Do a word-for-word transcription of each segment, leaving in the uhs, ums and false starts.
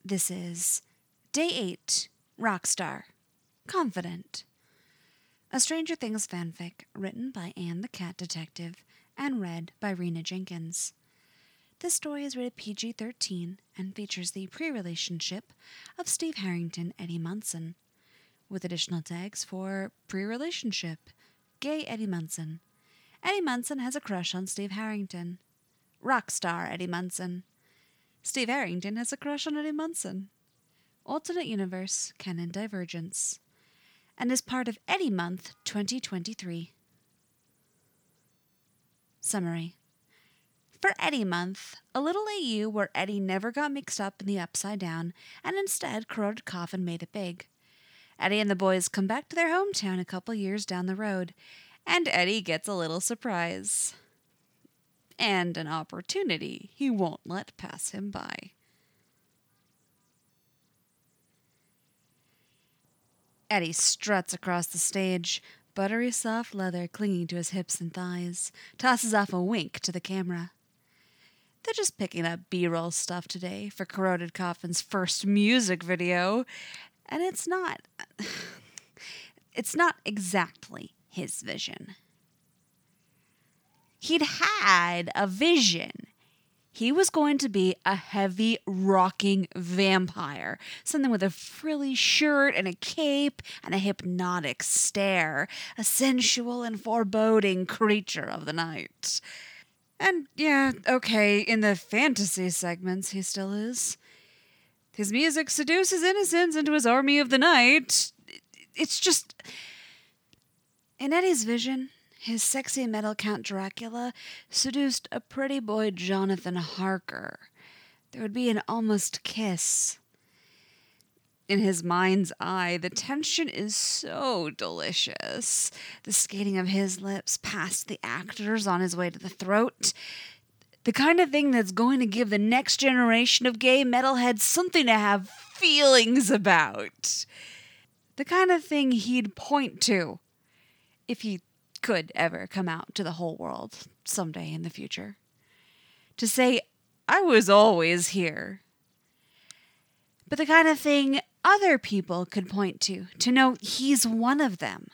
This is Day eight, Rockstar, Confident. A Stranger Things fanfic written by Anne the Cat Detective and read by Rena Jenkins. This story is rated P G thirteen and features the pre-relationship of Steve Harrington and Eddie Munson, with additional tags for pre-relationship, gay Eddie Munson. Eddie Munson has a crush on Steve Harrington. Rockstar Eddie Munson. Steve Harrington has a crush on Eddie Munson. Alternate Universe, Canon Divergence. And is part of Eddie Month twenty twenty-three. Summary. For Eddie Month, a little A U where Eddie never got mixed up in the Upside Down and instead Corroded Coffin made it big. Eddie and the boys come back to their hometown a couple years down the road, and Eddie gets a little surprise. And an opportunity he won't let pass him by. Eddie struts across the stage, buttery soft leather clinging to his hips and thighs, tosses off a wink to the camera. They're just picking up B-roll stuff today for Corroded Coffin's first music video, and it's not... it's not exactly his vision. He'd had a vision. He was going to be a heavy, rocking vampire. Something with a frilly shirt and a cape and a hypnotic stare. A sensual and foreboding creature of the night. And yeah, okay, in the fantasy segments he still is. His music seduces innocents into his army of the night. It's just... In Eddie's vision... His sexy metal Count Dracula seduced a pretty boy Jonathan Harker. There would be an almost kiss. In his mind's eye, the tension is so delicious. The skating of his lips past the actors on his way to the throat. The kind of thing that's going to give the next generation of gay metalheads something to have feelings about. The kind of thing he'd point to if he could ever come out to the whole world someday in the future. To say, I was always here. But the kind of thing other people could point to, to know he's one of them.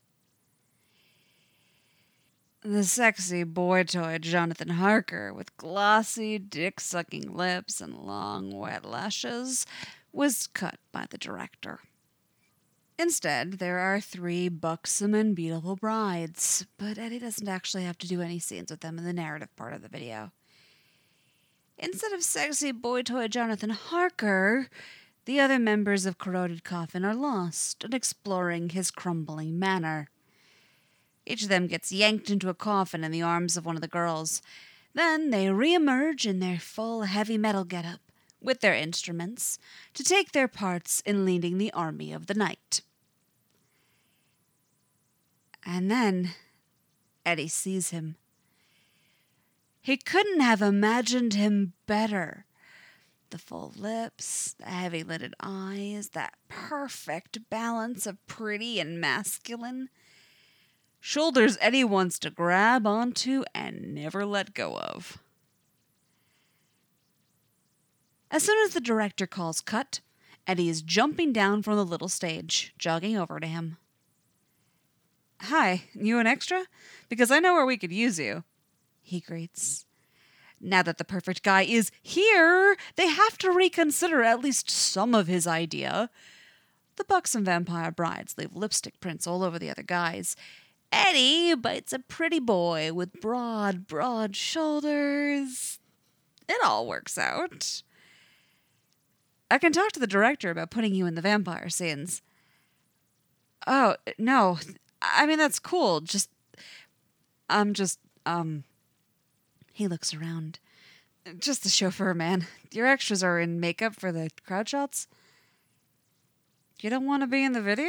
The sexy boy toy Jonathan Harker, with glossy, dick-sucking lips and long, wet lashes, was cut by the director. Instead, there are three buxom and beautiful brides, but Eddie doesn't actually have to do any scenes with them in the narrative part of the video. Instead of sexy boy toy Jonathan Harker, the other members of Corroded Coffin are lost and exploring his crumbling manor. Each of them gets yanked into a coffin in the arms of one of the girls. Then they re-emerge in their full heavy metal getup, with their instruments, to take their parts in leading the army of the night. And then Eddie sees him. He couldn't have imagined him better. The full lips, the heavy-lidded eyes, that perfect balance of pretty and masculine. Shoulders Eddie wants to grab onto and never let go of. As soon as the director calls cut, Eddie is jumping down from the little stage, jogging over to him. Hi, you an extra? Because I know where we could use you, he greets. Now that the perfect guy is here, they have to reconsider at least some of his idea. The buxom vampire brides leave lipstick prints all over the other guys. Eddie bites a pretty boy with broad, broad shoulders. It all works out. I can talk to the director about putting you in the vampire scenes. Oh, no. I mean, that's cool. Just, I'm just, um... He looks around. Just the chauffeur, man. Your extras are in makeup for the crowd shots? You don't want to be in the video?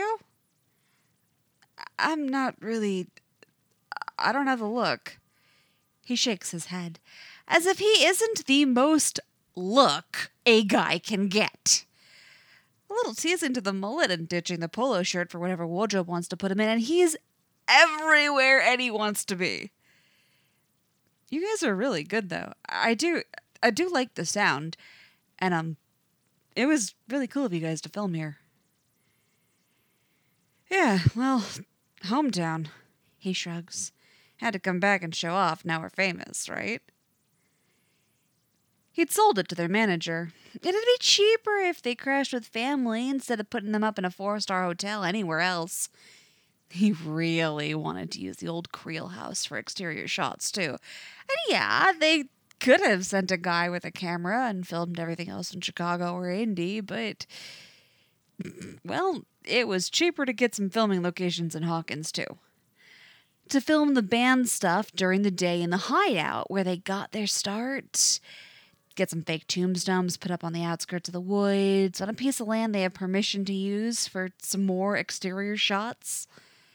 I'm not really... I don't have the look. He shakes his head, as if he isn't the most look a guy can get. A little teasing to the mullet and ditching the polo shirt for whatever wardrobe wants to put him in, and he's everywhere Eddie wants to be. You guys are really good, though. I do, I do like the sound, and um, It was really cool of you guys to film here. Yeah, well, hometown. He shrugs. Had to come back and show off. Now we're famous, right? He'd sold it to their manager. It'd be cheaper if they crashed with family instead of putting them up in a four-star hotel anywhere else. He really wanted to use the old Creel house for exterior shots, too. And yeah, they could have sent a guy with a camera and filmed everything else in Chicago or Indy, but, well, it was cheaper to get some filming locations in Hawkins, too. To film the band stuff during the day in the hideout where they got their start. Get some fake tombstones put up on the outskirts of the woods, on a piece of land they have permission to use for some more exterior shots.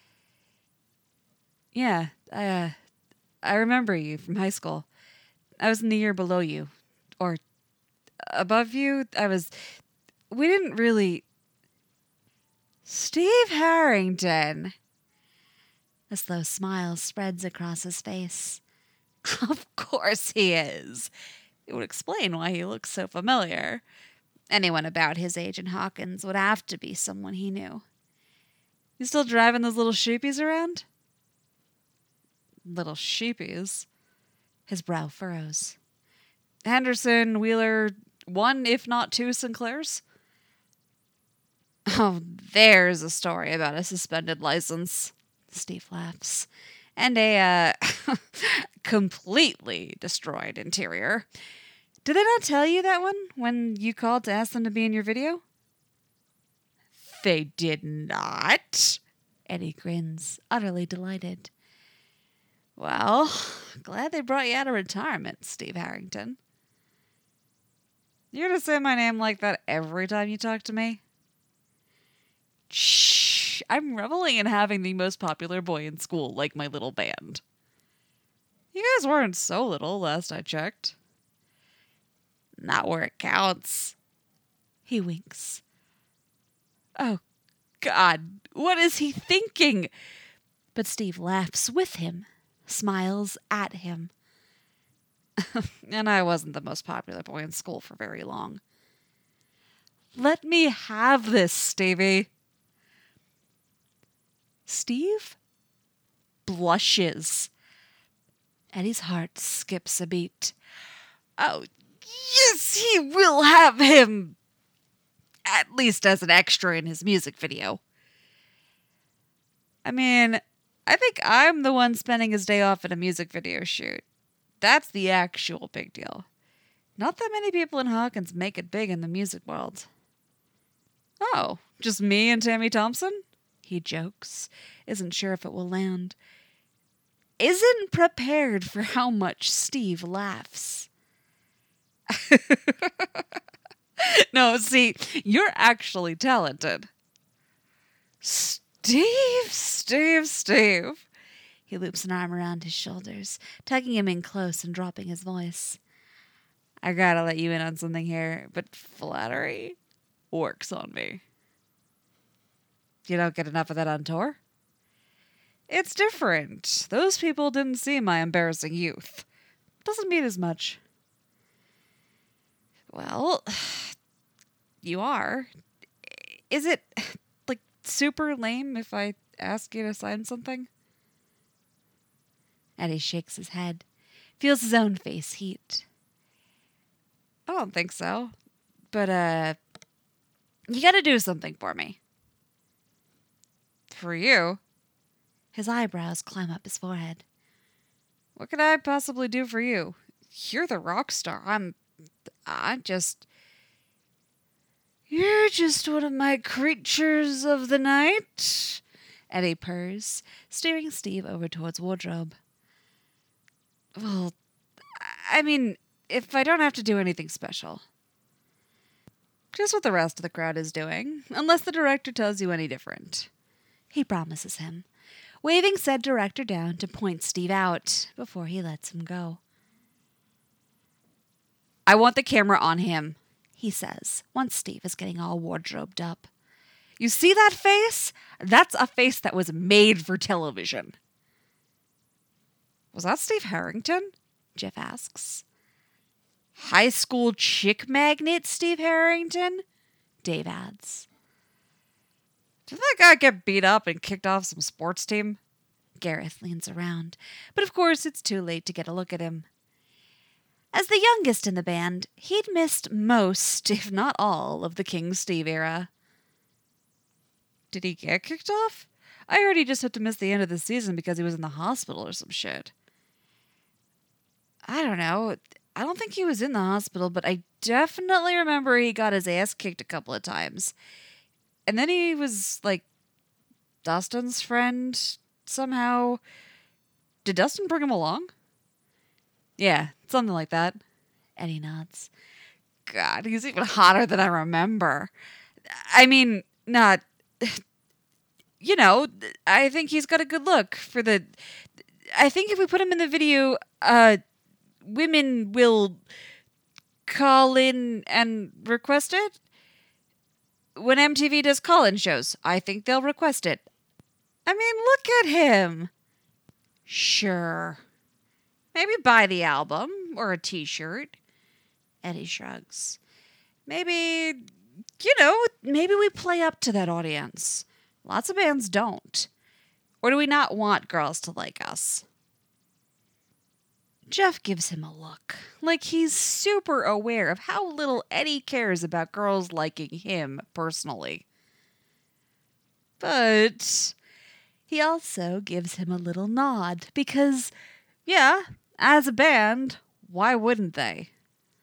Yeah, I, uh, I remember you from high school. I was in the year below you. Or above you. I was... We didn't really... Steve Harrington. A slow smile spreads across his face. Of course he is. It would explain why he looks so familiar. Anyone about his age in Hawkins would have to be someone he knew. You still driving those little sheepies around? Little sheepies? His brow furrows. Henderson, Wheeler, one if not two Sinclairs? Oh, there's a story about a suspended license. Steve laughs. And a, uh, completely destroyed interior. Did they not tell you that one when you called to ask them to be in your video? They did not. Eddie grins, utterly delighted. Well, glad they brought you out of retirement, Steve Harrington. You're gonna say my name like that every time you talk to me? Shh, I'm reveling in having the most popular boy in school, like my little band. You guys weren't so little last I checked. Not where it counts. He winks. Oh, God, what is he thinking? But Steve laughs with him, smiles at him. And I wasn't the most popular boy in school for very long. Let me have this, Stevie. Steve blushes. Eddie's heart skips a beat. Oh, yes, he will have him. At least as an extra in his music video. I mean, I think I'm the one spending his day off at a music video shoot. That's the actual big deal. Not that many people in Hawkins make it big in the music world. Oh, just me and Tammy Thompson? He jokes, isn't sure if it will land. Isn't prepared for how much Steve laughs. No, see, you're actually talented. Steve, Steve, Steve. He loops an arm around his shoulders, tugging him in close and dropping his voice. I gotta let you in on something here, but flattery works on me. You don't get enough of that on tour? It's different. Those people didn't see my embarrassing youth. Doesn't mean as much. Well, you are. Is it, like, super lame if I ask you to sign something? Eddie shakes his head, feels his own face heat. I don't think so. But, uh, you gotta do something for me. For you? His eyebrows climb up his forehead. What could I possibly do for you? You're the rock star. I'm... I just... You're just one of my creatures of the night, Eddie purrs, steering Steve over towards wardrobe. Well, I mean, if I don't have to do anything special. Just what the rest of the crowd is doing, unless the director tells you any different. He promises him, waving said director down to point Steve out before he lets him go. I want the camera on him, he says, once Steve is getting all wardrobed up. You see that face? That's a face that was made for television. Was that Steve Harrington? Jeff asks. High school chick magnet Steve Harrington? Dave adds. Did that guy get beat up and kicked off some sports team? Gareth leans around, but of course it's too late to get a look at him. As the youngest in the band, he'd missed most, if not all, of the King Steve era. Did he get kicked off? I heard he just had to miss the end of the season because he was in the hospital or some shit. I don't know. I don't think he was in the hospital, but I definitely remember he got his ass kicked a couple of times. And then he was, like, Dustin's friend somehow. Did Dustin bring him along? Yeah, something like that. Eddie nods. God, he's even hotter than I remember. I mean, not... You know, I think he's got a good look for the... I think if we put him in the video, uh, women will call in and request it. When M T V does call-in shows, I think they'll request it. I mean, look at him. Sure. Maybe buy the album or a t-shirt. Eddie shrugs. Maybe, you know, maybe we play up to that audience. Lots of bands don't. Or do we not want girls to like us? Jeff gives him a look, like he's super aware of how little Eddie cares about girls liking him personally. But he also gives him a little nod, because, yeah, as a band, why wouldn't they?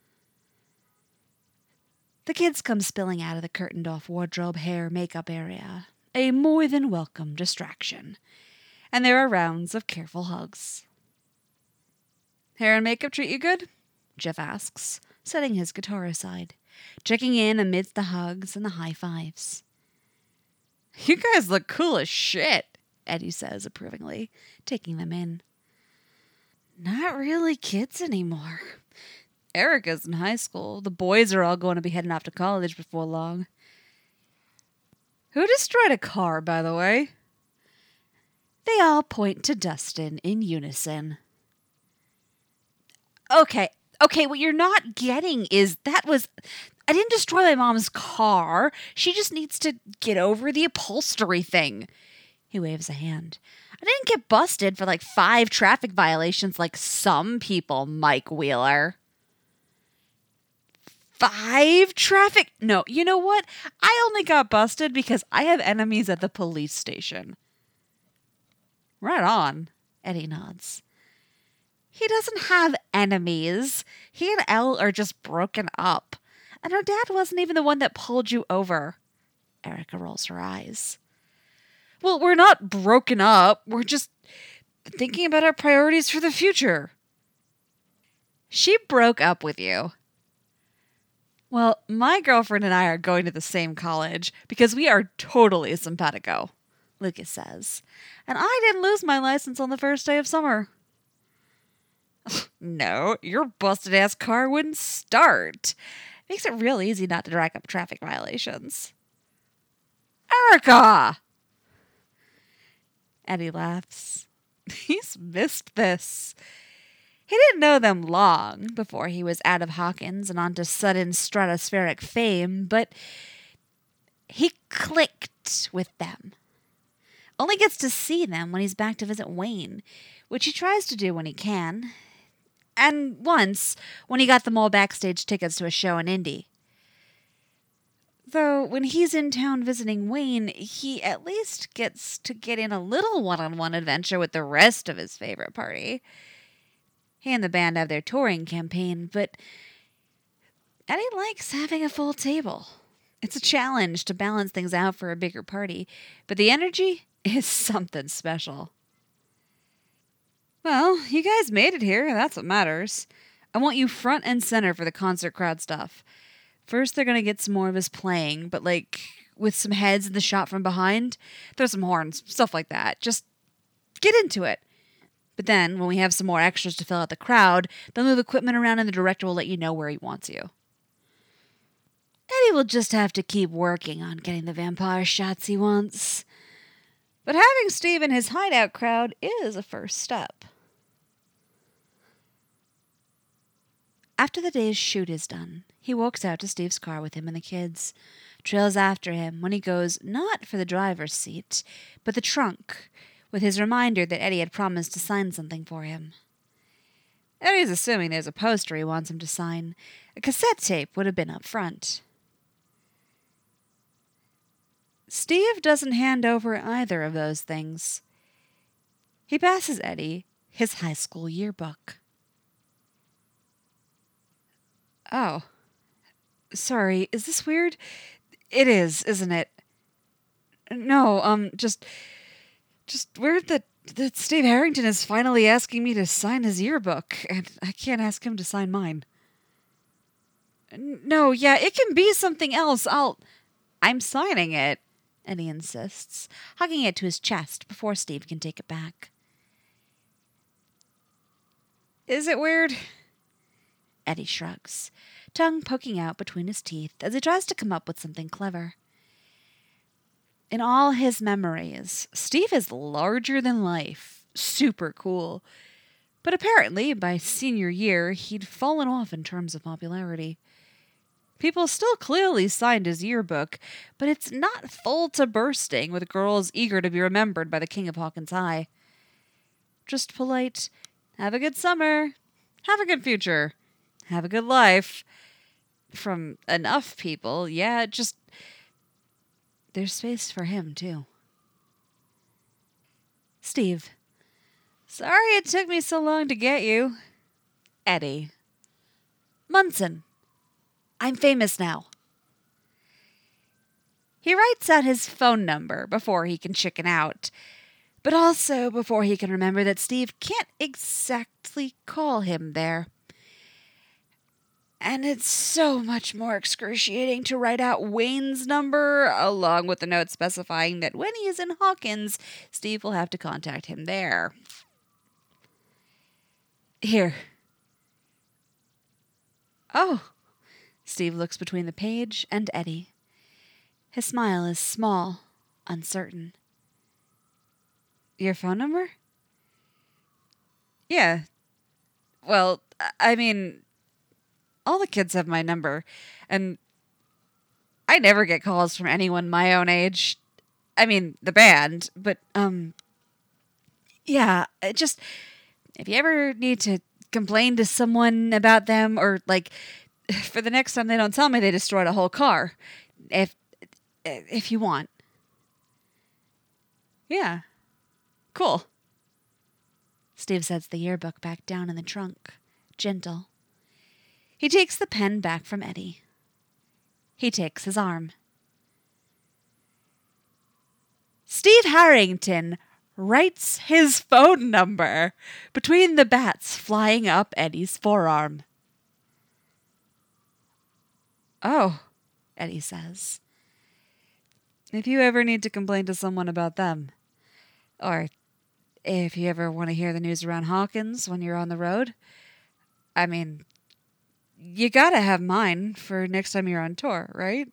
The kids come spilling out of the curtained-off wardrobe, hair, makeup area, a more than welcome distraction, and there are rounds of careful hugs. Hair and makeup treat you good? Jeff asks, setting his guitar aside, checking in amidst the hugs and the high fives. You guys look cool as shit, Eddie says approvingly, taking them in. Not really kids anymore. Erica's in high school. The boys are all going to be heading off to college before long. Who destroyed a car, by the way? They all point to Dustin in unison. Okay, okay, what you're not getting is that was... I didn't destroy my mom's car. She just needs to get over the upholstery thing. He waves a hand. I didn't get busted for like five traffic violations like some people, Mike Wheeler. Five traffic? No, you know what? I only got busted because I have enemies at the police station. Right on. Eddie nods. He doesn't have enemies. He and Elle are just broken up. And her dad wasn't even the one that pulled you over. Erica rolls her eyes. Well, we're not broken up. We're just thinking about our priorities for the future. She broke up with you. Well, my girlfriend and I are going to the same college because we are totally simpatico, Lucas says. And I didn't lose my license on the first day of summer. No, your busted-ass car wouldn't start. Makes it real easy not to rack up traffic violations. Erica! Eddie laughs. He's missed this. He didn't know them long before he was out of Hawkins and onto sudden stratospheric fame, but he clicked with them. Only gets to see them when he's back to visit Wayne, which he tries to do when he can. And once, when he got them all backstage tickets to a show in Indy. Though, when he's in town visiting Wayne, he at least gets to get in a little one-on-one adventure with the rest of his favorite party. He and the band have their touring campaign, but Eddie likes having a full table. It's a challenge to balance things out for a bigger party, but the energy is something special. Well, you guys made it here. That's what matters. I want you front and center for the concert crowd stuff. First, they're going to get some more of us playing, but like with some heads in the shot from behind, throw some horns, stuff like that. Just get into it. But then, when we have some more extras to fill out the crowd, they'll move equipment around and the director will let you know where he wants you. Eddie will just have to keep working on getting the vampire shots he wants. But having Steve in his hideout crowd is a first step. After the day's shoot is done, He walks out to Steve's car with him and the kids, trails after him when he goes not for the driver's seat, but the trunk, with his reminder that Eddie had promised to sign something for him. Eddie's assuming there's a poster he wants him to sign. A cassette tape would have been up front. Steve doesn't hand over either of those things. He passes Eddie his high school yearbook. Oh. Sorry, is this weird? It is, isn't it? No, um, just... Just weird that, that Steve Harrington is finally asking me to sign his yearbook, and I can't ask him to sign mine. No, yeah, it can be something else. I'll... I'm signing it, Eddie insists, hugging it to his chest before Steve can take it back. Is it weird? Eddie shrugs, tongue poking out between his teeth as he tries to come up with something clever. In all his memories, Steve is larger than life, super cool. But apparently, by senior year, he'd fallen off in terms of popularity. People still clearly signed his yearbook, but it's not full to bursting with girls eager to be remembered by the King of Hawkins High. Just polite, have a good summer, have a good future, have a good life. From enough people, yeah, just... There's space for him, too. Steve. Sorry it took me so long to get you. Eddie. Munson. I'm famous now. He writes out his phone number before he can chicken out, but also before he can remember that Steve can't exactly call him there. And it's so much more excruciating to write out Wayne's number, along with the note specifying that when he is in Hawkins, Steve will have to contact him there. Here. Oh. Steve looks between the page and Eddie. His smile is small, uncertain. Your phone number? Yeah. Well, I mean... All the kids have my number, and I never get calls from anyone my own age. I mean, the band, but, um, yeah, it just, if you ever need to complain to someone about them, or, like, for the next time they don't tell me they destroyed a whole car, if, if you want. Yeah. Cool. Steve sets the yearbook back down in the trunk, gentle. He takes the pen back from Eddie. He takes his arm. Steve Harrington writes his phone number between the bats flying up Eddie's forearm. Oh, Eddie says. If you ever need to complain to someone about them, or if you ever want to hear the news around Hawkins when you're on the road, I mean... You gotta have mine for next time you're on tour, right?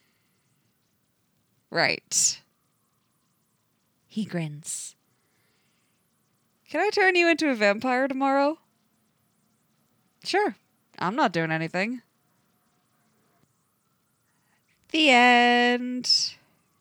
Right. He grins. Can I turn you into a vampire tomorrow? Sure. I'm not doing anything. The end.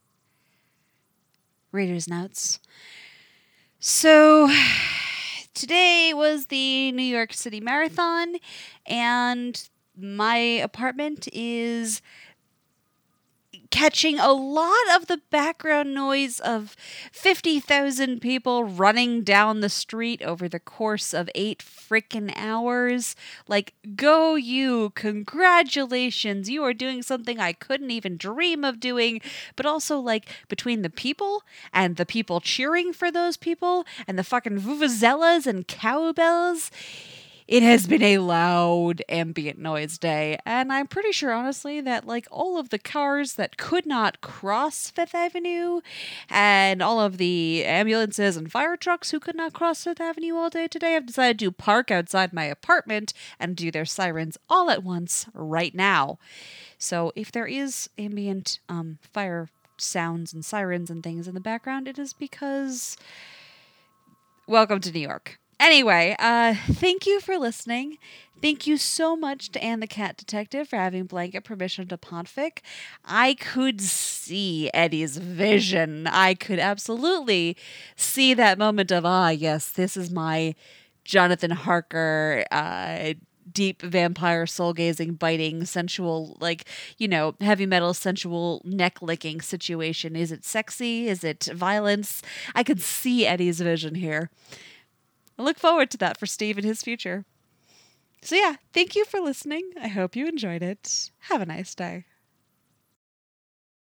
Reader's notes. So... Today was the New York City Marathon, and my apartment is catching a lot of the background noise of fifty thousand people running down the street over the course of eight frickin' hours. Like, go you, congratulations, you are doing something I couldn't even dream of doing. But also, like, between the people and the people cheering for those people and the fucking vuvuzelas and cowbells, it has been a loud ambient noise day, and I'm pretty sure, honestly, that, like, all of the cars that could not cross Fifth Avenue and all of the ambulances and fire trucks who could not cross Fifth Avenue all day today have decided to park outside my apartment and do their sirens all at once right now. So if there is ambient um, fire sounds and sirens and things in the background, it is because... Welcome to New York. Anyway, uh, thank you for listening. Thank you so much to Anne the Cat Detective for having blanket permission to podfic. I could see Eddie's vision. I could absolutely see that moment of, ah, yes, this is my Jonathan Harker, uh, deep vampire soul gazing, biting, sensual, like, you know, heavy metal sensual neck licking situation. Is it sexy? Is it violence? I could see Eddie's vision here. I look forward to that for Steve and his future. So yeah, thank you for listening. I hope you enjoyed it. Have a nice day.